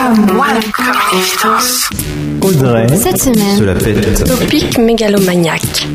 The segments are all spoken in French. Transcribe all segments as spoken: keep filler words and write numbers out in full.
Comme one, comme une évidence. Audrey, cette semaine, se la pète. Topic mégalomaniaque.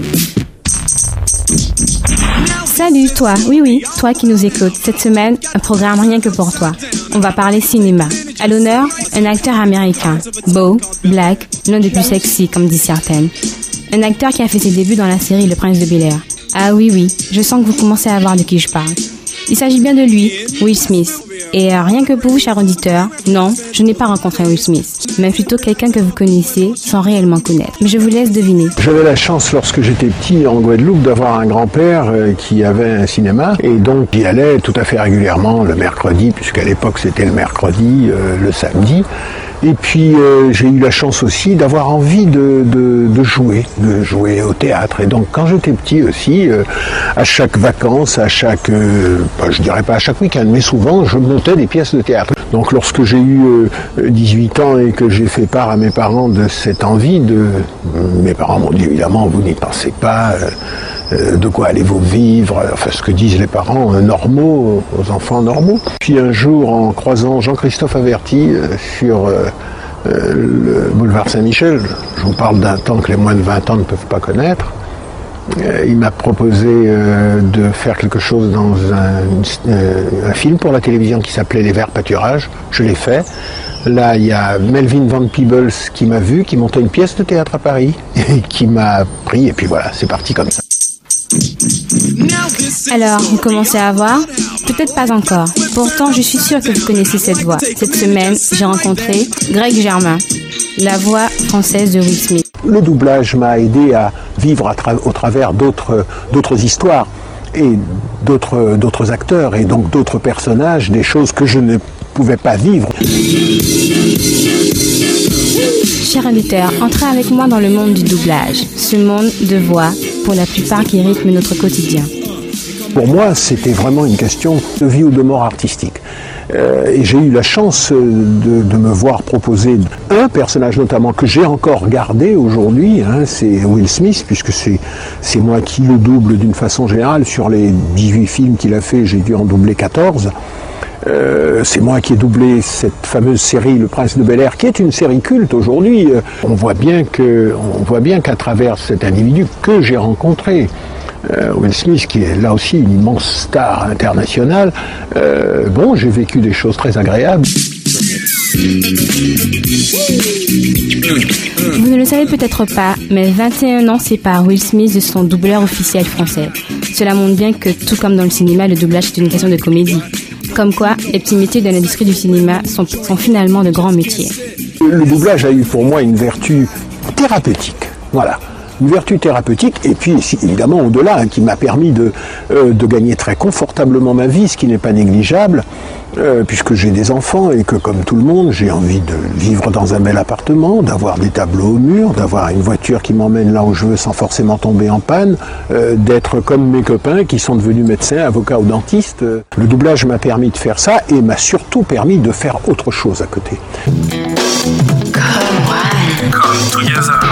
Salut toi, oui oui, toi qui nous écoutes. Cette semaine, un programme rien que pour toi. On va parler cinéma. À l'honneur, un acteur américain, beau, black, l'un des plus sexy comme disent certaines. Un acteur qui a fait ses débuts dans la série Le Prince de Bel-Air. Ah oui oui, je sens que vous commencez à voir de qui je parle. Il s'agit bien de lui, Will Smith. Et euh, rien que pour vous, chers auditeurs, non, je n'ai pas rencontré Will Smith, mais plutôt quelqu'un que vous connaissez sans réellement connaître. Mais je vous laisse deviner. J'avais la chance, lorsque j'étais petit en Guadeloupe, d'avoir un grand-père euh, qui avait un cinéma, et donc il allait tout à fait régulièrement le mercredi, puisqu'à l'époque c'était le mercredi, euh, le samedi. Et puis euh, j'ai eu la chance aussi d'avoir envie de, de, de jouer, de jouer au théâtre. Et donc quand j'étais petit aussi, euh, à chaque vacances, à chaque, euh, bah, je dirais pas à chaque week-end, mais souvent je montais des pièces de théâtre. Donc lorsque j'ai eu euh, dix-huit ans et que j'ai fait part à mes parents de cette envie, de, mes parents m'ont dit évidemment vous n'y pensez pas. Euh, de quoi allez-vous vivre, enfin ce que disent les parents normaux, aux enfants normaux. Puis un jour, en croisant Jean-Christophe Averty euh, sur euh, euh, le boulevard Saint-Michel, je vous parle d'un temps que les moins de vingt ans ne peuvent pas connaître, euh, il m'a proposé euh, de faire quelque chose dans un, euh, un film pour la télévision qui s'appelait Les Verts Pâturages. Je l'ai fait. Là, il y a Melvin Van Peebles qui m'a vu, qui montait une pièce de théâtre à Paris, et qui m'a pris, et puis voilà, c'est parti comme ça. Alors, vous commencez à voir? Peut-être pas encore. Pourtant, je suis sûre que vous connaissez cette voix. Cette semaine, j'ai rencontré Greg Germain, la voix française de Will Smith. Le doublage m'a aidé à vivre à tra- au travers d'autres, d'autres histoires et d'autres, d'autres acteurs et donc d'autres personnages, des choses que je ne pouvais pas vivre. Chers auditeurs, entrez avec moi dans le monde du doublage, ce monde de voix, pour la plupart qui rythme notre quotidien. Pour moi, c'était vraiment une question de vie ou de mort artistique. Euh, et j'ai eu la chance de, de me voir proposer un personnage notamment que j'ai encore gardé aujourd'hui, hein, c'est Will Smith, puisque c'est, c'est moi qui le double d'une façon générale. Sur les dix-huit films qu'il a fait, j'ai dû en doubler quatorze. Euh, c'est moi qui ai doublé cette fameuse série Le Prince de Bel-Air, qui est une série culte aujourd'hui. Euh, on voit bien que, on voit bien qu'à travers cet individu que j'ai rencontré, euh, Will Smith, qui est là aussi une immense star internationale, euh, bon, j'ai vécu des choses très agréables. Vous ne le savez peut-être pas, mais vingt et un ans séparent Will Smith de son doubleur officiel français. Cela montre bien que, tout comme dans le cinéma, le doublage est une question de comédie. Comme quoi, les petits métiers de l'industrie du cinéma sont, sont finalement de grands métiers. Le doublage a eu pour moi une vertu thérapeutique, voilà. Une vertu thérapeutique, et puis évidemment au-delà, hein, qui m'a permis de, euh, de gagner très confortablement ma vie, ce qui n'est pas négligeable, euh, puisque j'ai des enfants et que comme tout le monde, j'ai envie de vivre dans un bel appartement, d'avoir des tableaux au mur, d'avoir une voiture qui m'emmène là où je veux sans forcément tomber en panne, euh, d'être comme mes copains qui sont devenus médecins, avocats ou dentistes. Le doublage m'a permis de faire ça et m'a surtout permis de faire autre chose à côté. Comme one. Come together.